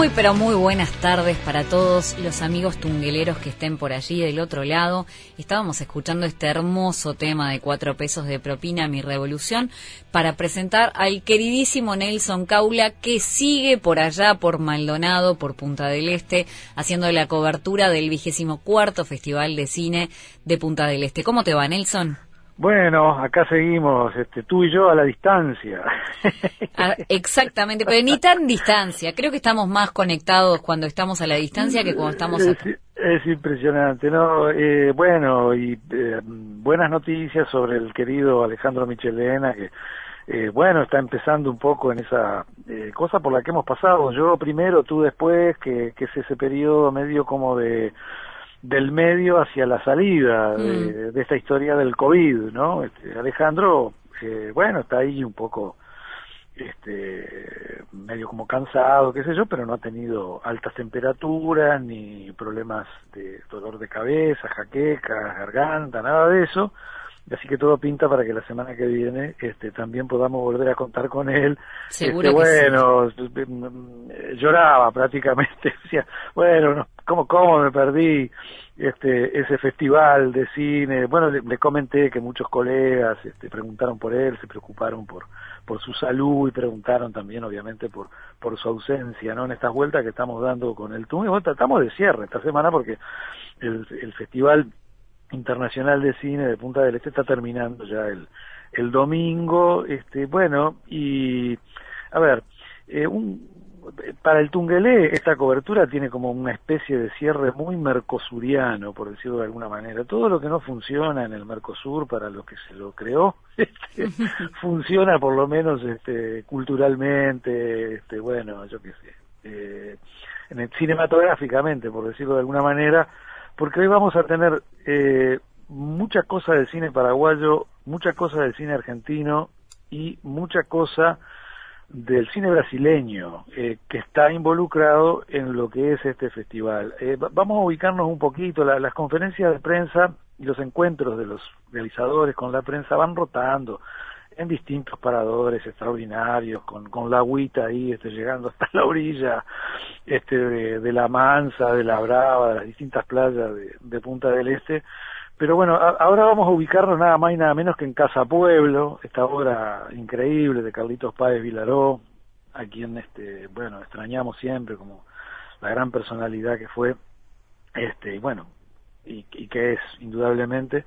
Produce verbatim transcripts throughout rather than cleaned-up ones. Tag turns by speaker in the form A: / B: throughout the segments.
A: Muy pero muy buenas tardes para todos los amigos tungueleros que estén por allí del otro lado. Estábamos escuchando este hermoso tema de cuatro pesos de propina, Mi Revolución, para presentar al queridísimo Nelson Caula, que sigue por allá, por Maldonado, por Punta del Este, haciendo la cobertura del vigésimo cuarto Festival de Cine de Punta del Este. ¿Cómo te va, Nelson?
B: Bueno, acá seguimos, este, tú y yo a la distancia.
A: Ah, exactamente, pero ni tan distancia. Creo que estamos más conectados cuando estamos a la distancia que cuando estamos acá.
B: Es, es impresionante, ¿no? Eh, bueno, y eh, buenas noticias sobre el querido Alejandro Michelena, que, eh, bueno, está empezando un poco en esa eh, cosa por la que hemos pasado. Yo primero, tú después, que, que es ese periodo medio como de... del medio hacia la salida de, mm. de esta historia del COVID, ¿no? Este, Alejandro, eh, bueno, está ahí un poco, este, medio como cansado, qué sé yo, pero no ha tenido altas temperaturas, ni problemas de dolor de cabeza, jaquecas, garganta, nada de eso. Así que todo pinta para que la semana que viene este, también podamos volver a contar con él.
A: Seguro
B: este,
A: que
B: bueno, sí. Lloraba prácticamente, decía, bueno, no, ¿cómo, cómo me perdí este, ese festival de cine? Bueno, le, le comenté que muchos colegas este, preguntaron por él, se preocuparon por por su salud y preguntaron también, obviamente, por por su ausencia, ¿no? En estas vueltas que estamos dando con el T U M. Y bueno, tratamos de cierre esta semana porque el, el festival Internacional de Cine de Punta del Este está terminando ya el, el domingo, este, bueno, y a ver, eh, un, para el Tungelé esta cobertura tiene como una especie de cierre muy mercosuriano, por decirlo de alguna manera. Todo lo que no funciona en el Mercosur para lo que se lo creó, este, funciona por lo menos este, culturalmente, este, bueno, yo qué sé, eh, en el, cinematográficamente, por decirlo de alguna manera, porque hoy vamos a tener eh, mucha cosa del cine paraguayo, mucha cosa del cine argentino y mucha cosa del cine brasileño eh, que está involucrado en lo que es este festival. Eh, vamos a ubicarnos un poquito, la, las conferencias de prensa y los encuentros de los realizadores con la prensa van rotando en distintos paradores extraordinarios, con, con la agüita ahí, este, llegando hasta la orilla este, de, de la Mansa, de la Brava, de las distintas playas de, de Punta del Este. Pero bueno, a, ahora vamos a ubicarnos nada más y nada menos que en Casa Pueblo, esta obra increíble de Carlitos Páez Vilaró, a quien, este, bueno, extrañamos siempre como la gran personalidad que fue, este, y bueno, y, y que es, indudablemente.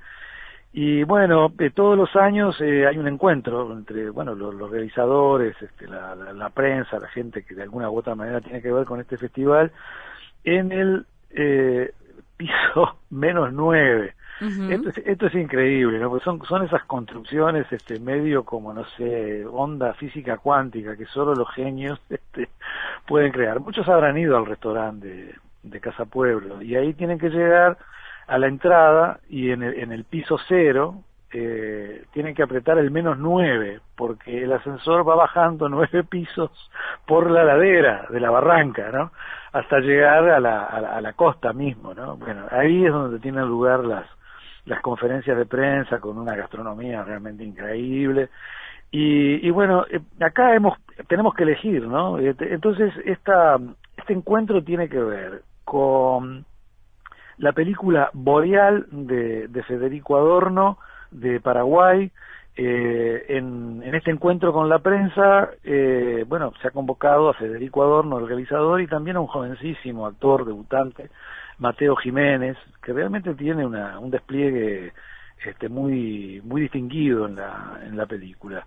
B: Y bueno, eh, todos los años eh, hay un encuentro entre, bueno, los, los realizadores, este, la, la, la prensa, la gente que de alguna u otra manera tiene que ver con este festival, en el eh, piso menos nueve. Uh-huh. Esto es, esto es increíble, ¿no? Porque son, son esas construcciones, este, medio como, no sé, onda física cuántica que solo los genios, este, pueden crear. Muchos habrán ido al restaurante de, de Casa Pueblo y ahí tienen que llegar a la entrada y en el, en el piso cero eh, tienen que apretar el menos nueve porque el ascensor va bajando nueve pisos por la ladera de la barranca, ¿no? Hasta llegar a la, a la, a la costa mismo, ¿no? Bueno, ahí es donde tienen lugar las las conferencias de prensa con una gastronomía realmente increíble y, y bueno, eh, acá hemos tenemos que elegir, ¿no? Entonces esta este encuentro tiene que ver con la película Boreal de, de Federico Adorno, de Paraguay. Eh, en, en este encuentro con la prensa, eh, bueno, se ha convocado a Federico Adorno, el realizador, y también a un jovencísimo actor debutante, Mateo Jiménez, que realmente tiene una, un despliegue este, muy, muy distinguido en la, en la película.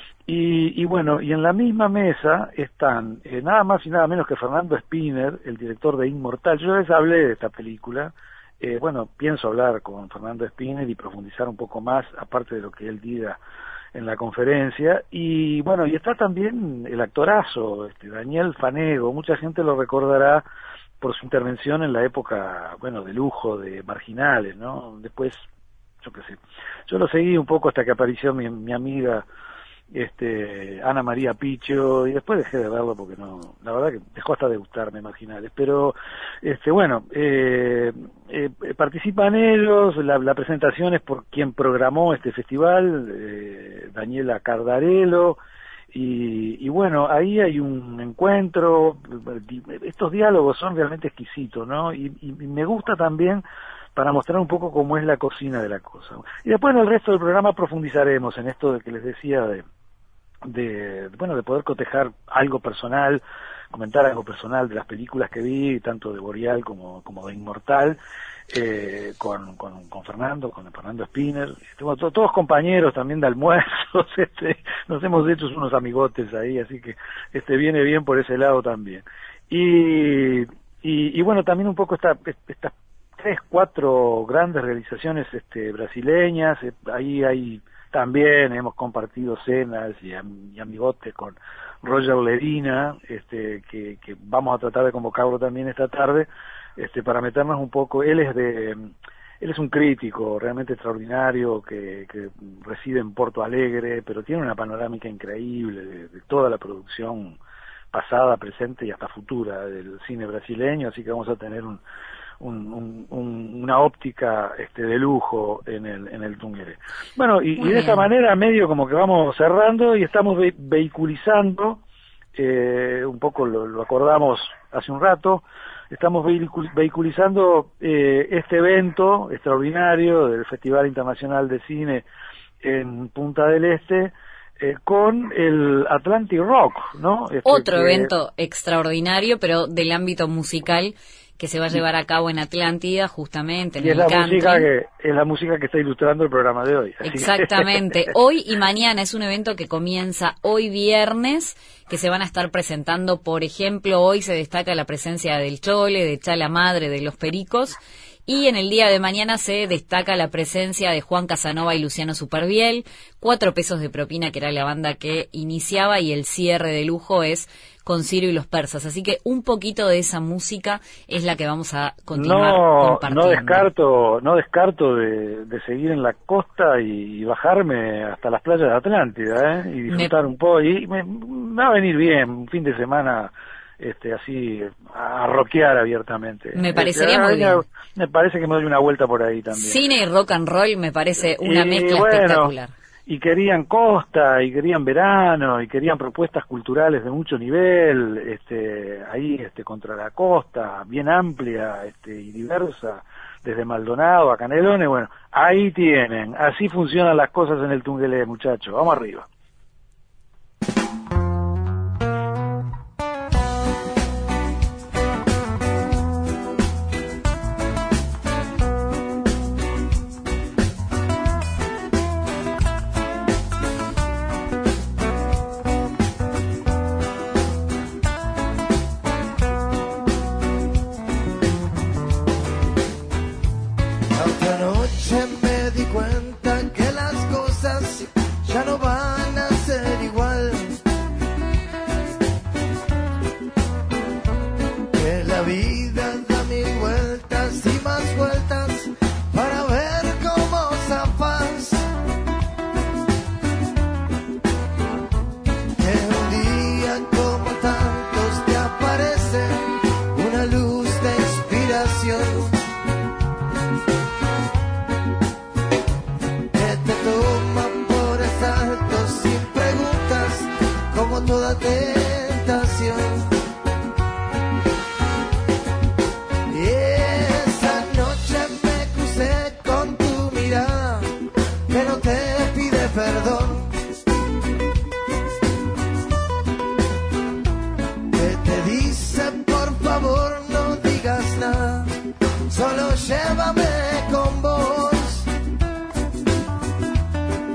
B: Y, y bueno, y en la misma mesa están eh, nada más y nada menos que Fernando Spinner, el director de Inmortal. Yo les hablé de esta película, eh, bueno, pienso hablar con Fernando Spinner y profundizar un poco más, aparte de lo que él diga en la conferencia. Y bueno, y está también el actorazo, este, Daniel Fanego. Mucha gente lo recordará por su intervención en la época, bueno, de lujo, de Marginales, ¿no? Después, yo qué sé, yo lo seguí un poco hasta que apareció mi, mi amiga este Ana María Picho y después dejé de verlo porque no, la verdad que dejó hasta de gustarme Marginales, pero este bueno eh, eh, participan ellos, la, la presentación es por quien programó este festival, eh, Daniela Cardarello, y, y bueno, ahí hay un encuentro, estos diálogos son realmente exquisitos, ¿no? Y, y, y me gusta también para mostrar un poco cómo es la cocina de la cosa. Y después en el resto del programa profundizaremos en esto de que les decía de, de bueno, de poder cotejar algo personal, comentar algo personal de las películas que vi, tanto de Boreal como, como de Inmortal, eh, con, con, con Fernando, con Fernando Spinner, estamos to, todos compañeros también de almuerzos, este, nos hemos hecho unos amigotes ahí, así que este viene bien por ese lado también. Y, y, y bueno, también un poco esta, estas tres, cuatro grandes realizaciones este, brasileñas, eh, ahí hay también hemos compartido cenas y, y amigotes con Roger Lerina, este, que, que vamos a tratar de convocarlo también esta tarde, este, para meternos un poco. Él es de, él es un crítico realmente extraordinario que, que reside en Porto Alegre, pero tiene una panorámica increíble de, de toda la producción pasada, presente y hasta futura del cine brasileño, así que vamos a tener un Un, un, un, una óptica este de lujo en el en el Tungelé. Bueno, y, y de esa manera medio como que vamos cerrando y estamos ve vehiculizando, eh, un poco lo, lo acordamos hace un rato, estamos vehicul vehiculizando eh, este evento extraordinario del Festival Internacional de Cine en Punta del Este, Eh, con el Atlantic Rock, ¿no? Este,
A: Otro
B: que...
A: evento extraordinario, pero del ámbito musical, que se va a llevar a cabo en Atlántida, justamente, en
B: y
A: el
B: es la
A: country.
B: música que es la música que está ilustrando el programa de hoy. Así
A: Exactamente.
B: Que...
A: Hoy y mañana es un evento que comienza hoy viernes, que se van a estar presentando, por ejemplo, hoy se destaca la presencia del Chole, de Chala Madre, de Los Pericos, y en el día de mañana se destaca la presencia de Juan Casanova y Luciano Superviel, Cuatro Pesos de Propina, que era la banda que iniciaba, y el cierre de lujo es con Ciro y los Persas. Así que un poquito de esa música es la que vamos a continuar
B: no,
A: compartiendo.
B: No descarto, no descarto de, de seguir en la costa y, y bajarme hasta las playas de Atlántida, ¿eh? Y disfrutar me... un poco. Y me, me va a venir bien un fin de semana este así a rockear abiertamente.
A: Me parecería
B: este,
A: muy bien.
B: Me parece que me doy una vuelta por ahí también.
A: Cine y rock and roll me parece una
B: y,
A: mezcla
B: bueno,
A: espectacular.
B: Y querían costa, y querían verano, y querían propuestas culturales de mucho nivel, este, ahí este contra la costa, bien amplia, este, y diversa, desde Maldonado a Canelones. Bueno, ahí tienen, así funcionan las cosas en el Tungelé, muchachos. Vamos arriba.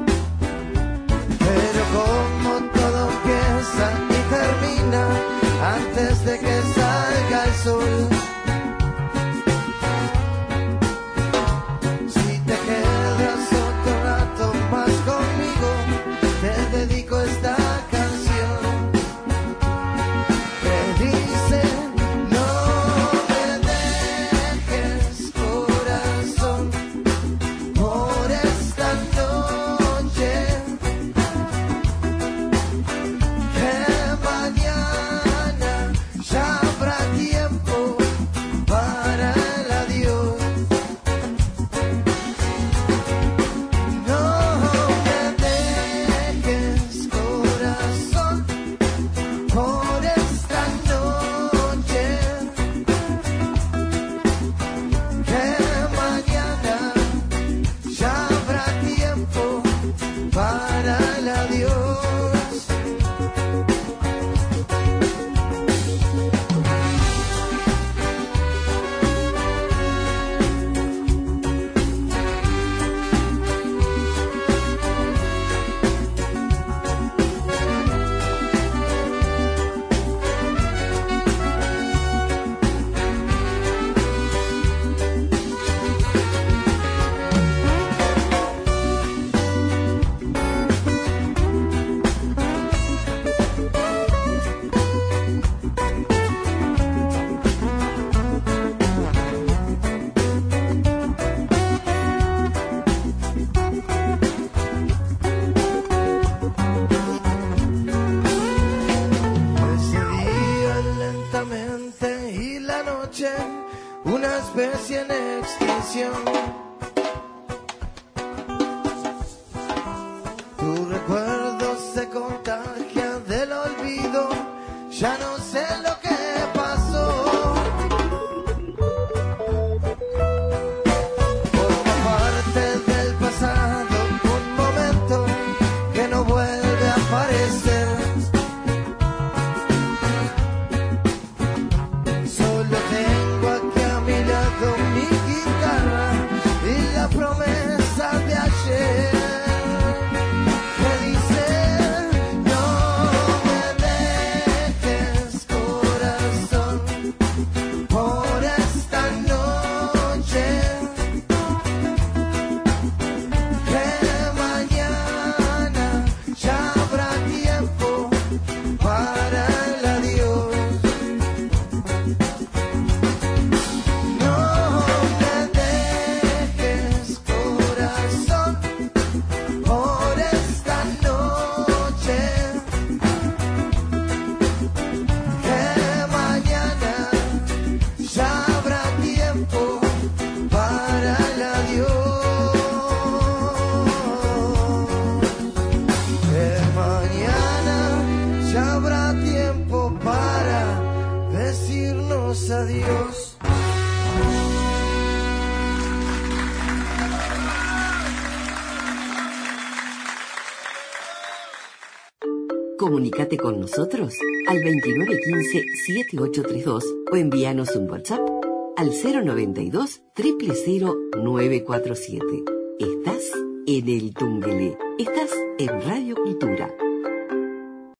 C: Pero como todo empieza y termina especie en extinción. Tu recuerdo se contagia del olvido, ya no sé lo que pasó. Forma parte del pasado, un momento que no vuelve a aparecer. Solo tengo aquí a mi lado mi guitarra y la promesa de ayer. Adiós.
D: Comunícate con nosotros al veintinueve quince, setenta y ocho treinta y dos o envíanos un WhatsApp al cero noventa y dos, cero cero cero, nueve cuatro siete. Estás en el Tungelé. Estás en Radio Cultura.